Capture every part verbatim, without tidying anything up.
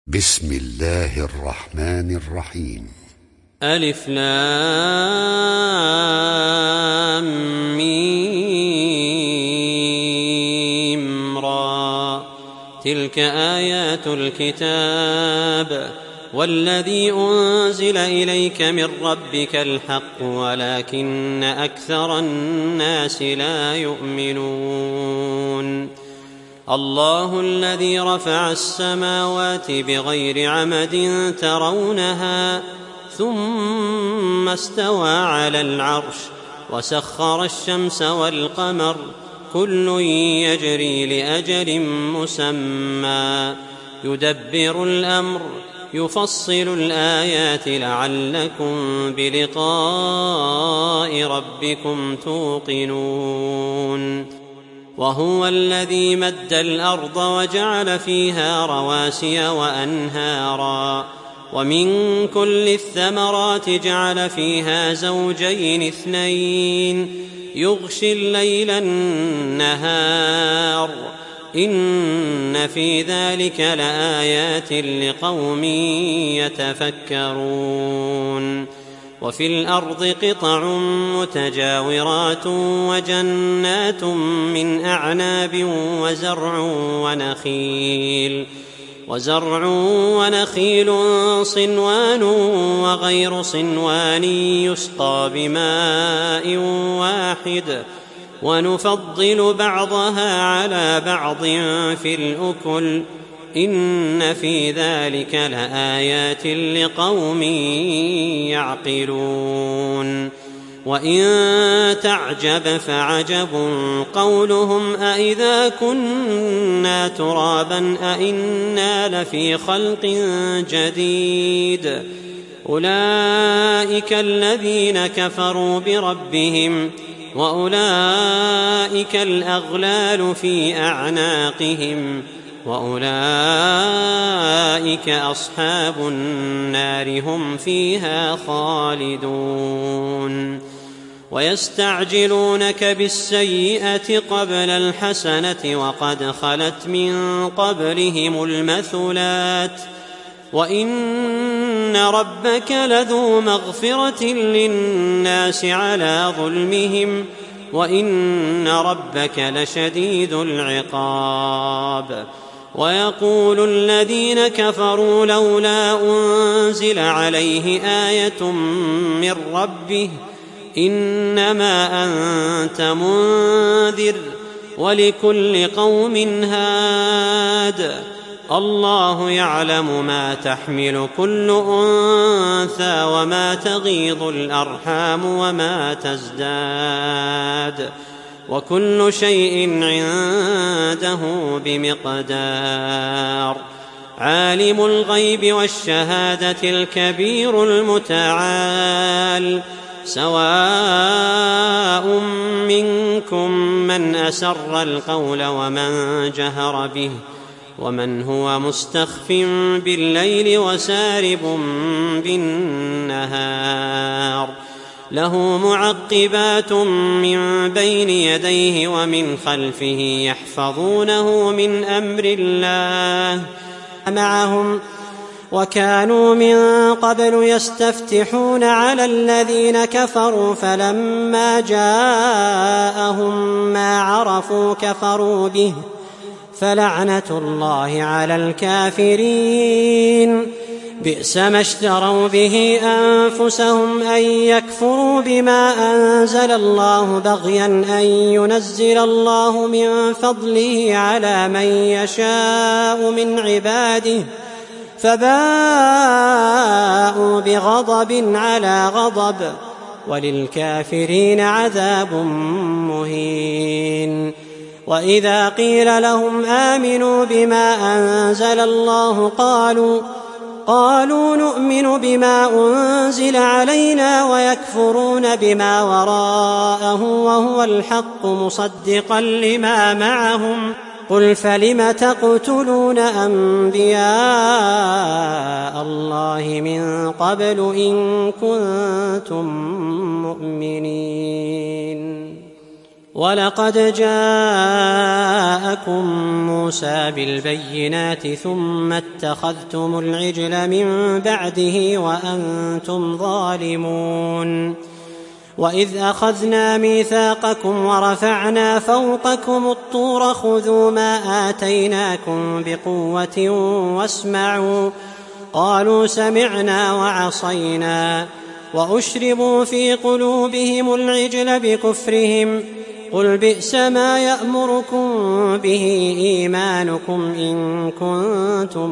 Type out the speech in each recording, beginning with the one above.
بسم الله الرحمن الرحيم. ألف لام ميم را. تلك آيات الكتاب والذي أنزل إليك من ربك الحق ولكن أكثر الناس لا يؤمنون. الله الذي رفع السماوات بغير عمد ترونها ثم استوى على العرش وسخر الشمس والقمر كل يجري لأجل مسمى يدبر الأمر يفصل الآيات لعلكم بلقاء ربكم توقنون. وهو الذي مد الأرض وجعل فيها رواسي وأنهارا ومن كل الثمرات جعل فيها زوجين اثنين يغشي الليل النهار إن في ذلك لآيات لقوم يتفكرون. وفي الأرض قطع متجاورات وجنات من أعناب وزرع ونخيل وزرع ونخيل صنوان وغير صنوان يسقى بماء واحد ونفضل بعضها على بعض في الأكل إن في ذلك لآيات لقوم يعقلون. وإن تعجب فعجب قولهم أإذا كنا ترابا أإنا لفي خلق جديد أولئك الذين كفروا بربهم وأولئك الأغلال في أعناقهم وأولئك أصحاب النار هم فيها خالدون. ويستعجلونك بالسيئة قبل الحسنة وقد خلت من قبلهم المثلات وإن ربك لذو مغفرة للناس على ظلمهم وإن ربك لشديد العقاب. ويقول الذين كفروا لولا أنزل عليه آية من ربه إنما أنت منذر ولكل قوم هاد الله يعلم ما تحمل كل أنثى وما تغيض الأرحام وما تزداد وكل شيء عنده بمقدار. عالم الغيب والشهادة الكبير المتعال سواء منكم من أسر القول ومن جهر به ومن هو مستخف بالليل وسارب بالنهار له معقبات من بين يديه ومن خلفه يحفظونه من أمر الله معهم وكانوا من قبل يستفتحون على الذين كفروا فلما جاءهم ما عرفوا كفروا به فلعنة الله على الكافرين. بئس ما اشتروا به أنفسهم أن يكفروا بما أنزل الله بغيا أن ينزل الله من فضله على من يشاء من عباده فباءوا بغضب على غضب وللكافرين عذاب مهين. وإذا قيل لهم آمنوا بما أنزل الله قالوا قالوا نؤمن بما أنزل علينا ويكفرون بما وراءه وهو الحق مصدقا لما معهم قل فلم تقتلون أنبياء الله من قبل إن كنتم مؤمنين ولقد جاءكم موسى بالبينات ثم اتخذتم العجل من بعده وأنتم ظالمون. وإذ أخذنا ميثاقكم ورفعنا فوقكم الطور خذوا ما آتيناكم بقوة واسمعوا قالوا سمعنا وعصينا وأشربوا في قلوبهم العجل بكفرهم قل بئس ما يأمركم به إيمانكم إن كنتم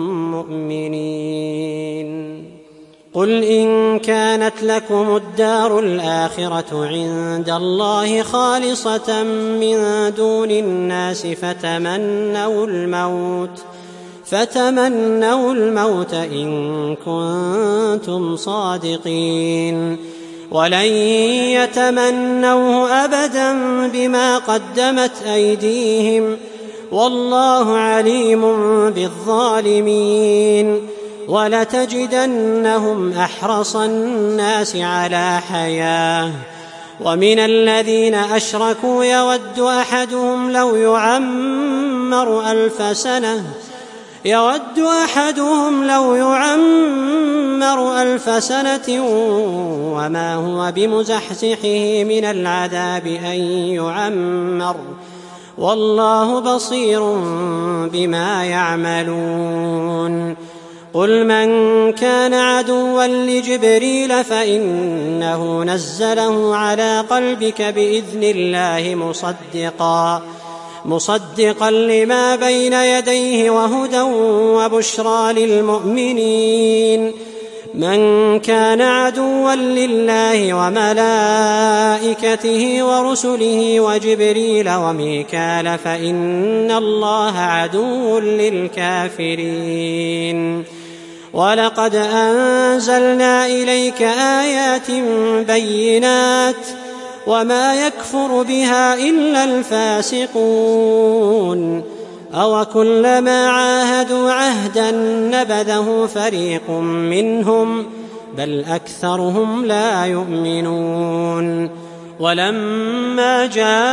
مؤمنين. قل إن كانت لكم الدار الآخرة عند الله خالصة من دون الناس فتمنوا الموت فتمنوا الموت إن كنتم صادقين ولن يتمنوه أبدا بما قدمت أيديهم والله عليم بالظالمين. ولتجدنهم أحرص الناس على حياة ومن الذين أشركوا يود أحدهم لو يعمر ألف سنة يود أحدهم لو يعمر ألف سنة وما هو بمزحزحه من العذاب أن يعمر والله بصير بما يعملون. قل من كان عدوا لجبريل فإنه نزله على قلبك بإذن الله مصدقا مصدقا لما بين يديه وهدى وبشرى للمؤمنين. من كان عدوا لله وملائكته ورسله وجبريل وميكال فإن الله عدو للكافرين. ولقد أنزلنا إليك آيات بينات وما يكفر بها إلا الفاسقون. أوكلما عاهدوا عهدا نبذه فريق منهم بل أكثرهم لا يؤمنون. ولما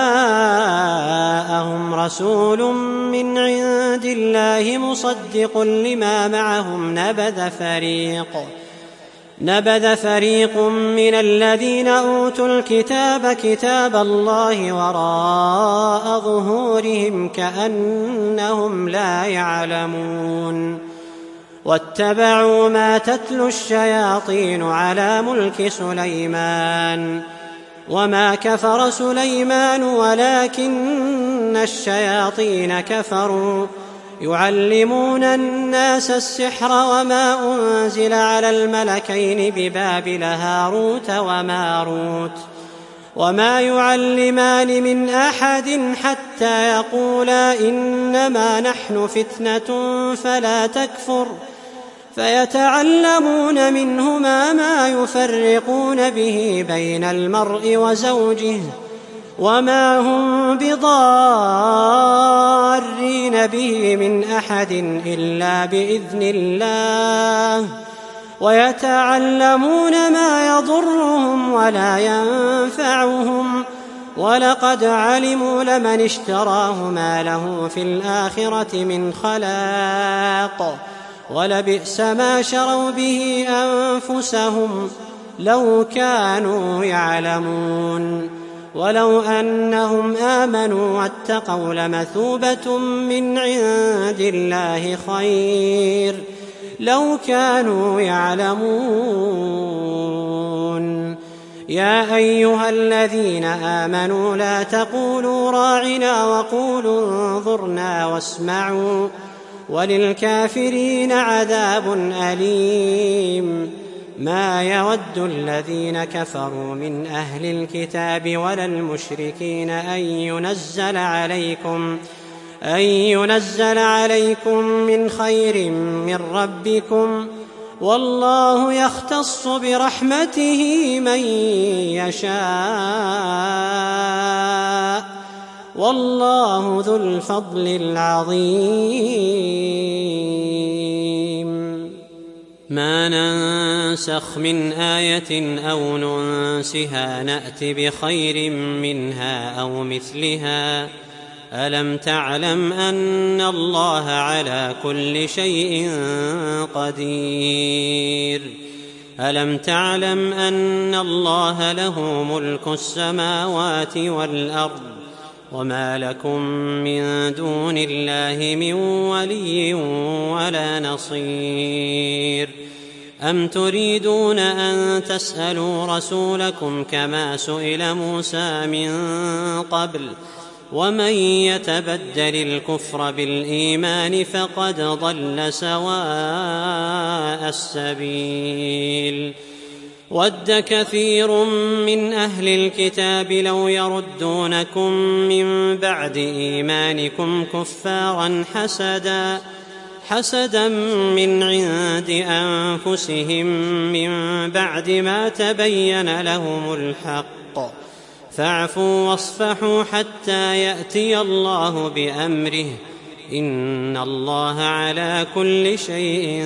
جاءهم رسول من عند الله مصدق لما معهم نبذ فريق نبذ فريق من الذين أوتوا الكتاب كتاب الله وراء ظهورهم كأنهم لا يعلمون. واتبعوا ما تتلو الشياطين على ملك سليمان وما كفر سليمان ولكن الشياطين كفروا يعلمون الناس السحر وما أنزل على الملكين ببابل هاروت وماروت وما يعلمان من أحد حتى يقولا إنما نحن فتنة فلا تكفر فيتعلمون منهما ما يفرقون به بين المرء وزوجه وما هم بضارين به من أحد إلا بإذن الله ويتعلمون ما يضرهم ولا ينفعهم ولقد علموا لمن اشتراه ما له في الآخرة من خلاق ولبئس ما شروا به أنفسهم لو كانوا يعلمون. ولو أنهم آمنوا واتقوا لمثوبة من عند الله خير لو كانوا يعلمون. يا أيها الذين آمنوا لا تقولوا راعنا وقولوا انظرنا واسمعوا وللكافرين عذاب أليم. ما يود الذين كفروا من أهل الكتاب ولا المشركين أن ينزل عليكم أن ينزل عليكم من خير من ربكم والله يختص برحمته من يشاء والله ذو الفضل العظيم. ما ننسخ من آية أو ننسها نأت بخير منها أو مثلها ألم تعلم أن الله على كل شيء قدير ألم تعلم أن الله له ملك السماوات والأرض وما لكم من دون الله من ولي ولا نصير أم تريدون أن تسألوا رسولكم كما سئل موسى من قبل ومن يتبدل الكفر بالإيمان فقد ضل سواء السبيل ود كثير من أهل الكتاب لو يردونكم من بعد إيمانكم كفارا حسدا حسدا من عند أنفسهم من بعد ما تبين لهم الحق فاعفوا واصفحوا حتى يأتي الله بأمره إن الله على كل شيء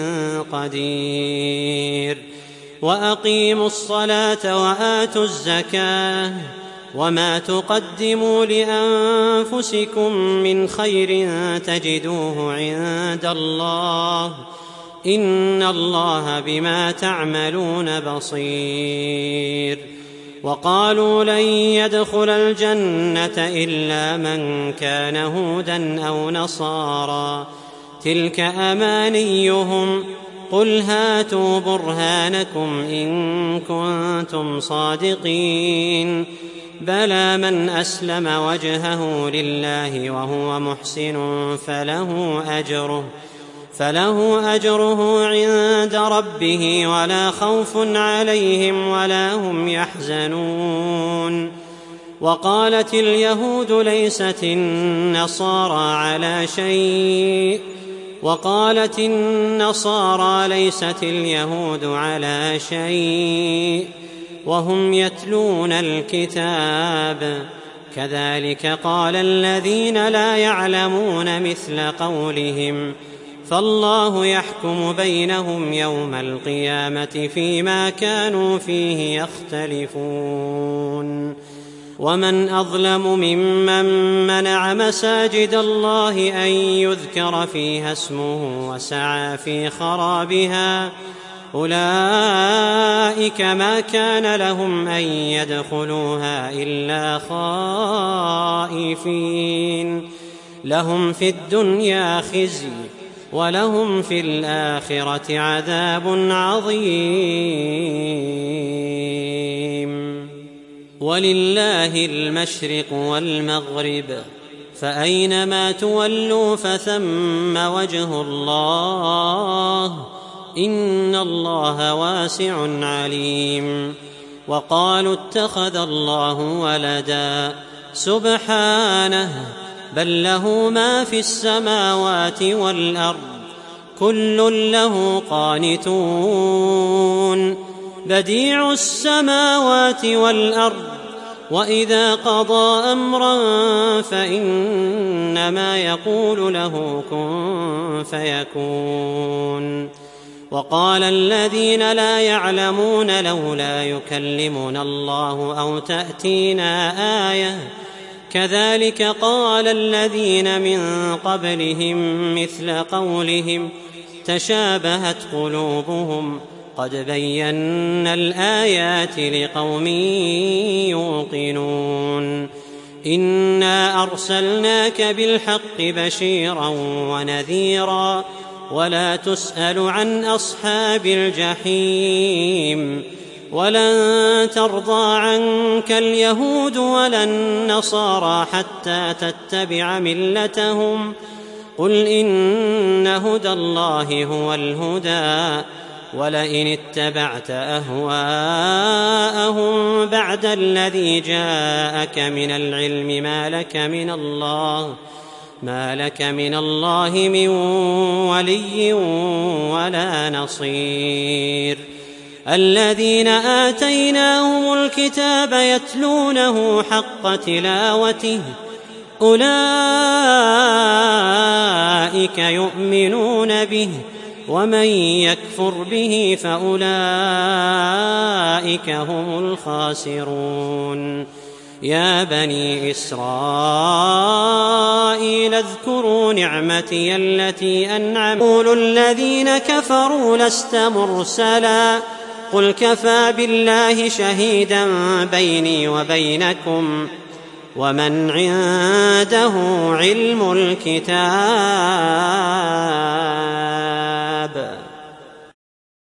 قدير وأقيموا الصلاة وآتوا الزكاة وما تقدموا لأنفسكم من خير تجدوه عند الله إن الله بما تعملون بصير وقالوا لن يدخل الجنة إلا من كان هودا أو نصارى تلك أمانيهم قل هاتوا برهانكم إن كنتم صادقين بلى من أسلم وجهه لله وهو محسن فله أجره فله أجره عند ربه ولا خوف عليهم ولا هم يحزنون وقالت اليهود ليست النصارى على شيء وقالت النصارى ليست اليهود على شيء وهم يتلون الكتاب كذلك قال الذين لا يعلمون مثل قولهم فالله يحكم بينهم يوم القيامة فيما كانوا فيه يختلفون ومن أظلم ممن منع مساجد الله أن يذكر فيها اسمه وسعى في خرابها أولئك ما كان لهم أن يدخلوها إلا خائفين لهم في الدنيا خزي ولهم في الآخرة عذاب عظيم ولله المشرق والمغرب فأينما تولوا فثم وجه الله إن الله واسع عليم وقالوا اتخذ الله ولدا سبحانه بل له ما في السماوات والأرض كل له قانتون بديع السماوات والأرض وإذا قضى أمرا فإنما يقول له كن فيكون وقال الذين لا يعلمون لولا يكلمنا الله أو تأتينا آية كذلك قال الذين من قبلهم مثل قولهم تشابهت قلوبهم قد بينا الآيات لقوم يوقنون إنا أرسلناك بالحق بشيرا ونذيرا ولا تسأل عن أصحاب الجحيم ولن ترضى عنك اليهود ولا النصارى حتى تتبع ملتهم قل إن هدى الله هو الهدى ولئن اتبعت أهواءهم بعد الذي جاءك من العلم ما لك من الله ما لك من الله من ولي ولا نصير الذين آتيناهم الكتاب يتلونه حق تلاوته أولئك يؤمنون به ومن يكفر به فأولئك هم الخاسرون. يا بني إسرائيل اذكروا نعمتي التي أنعمت يقول الذين كفروا لست مرسلا قل كفى بالله شهيدا بيني وبينكم ومن عنده علم الكتاب.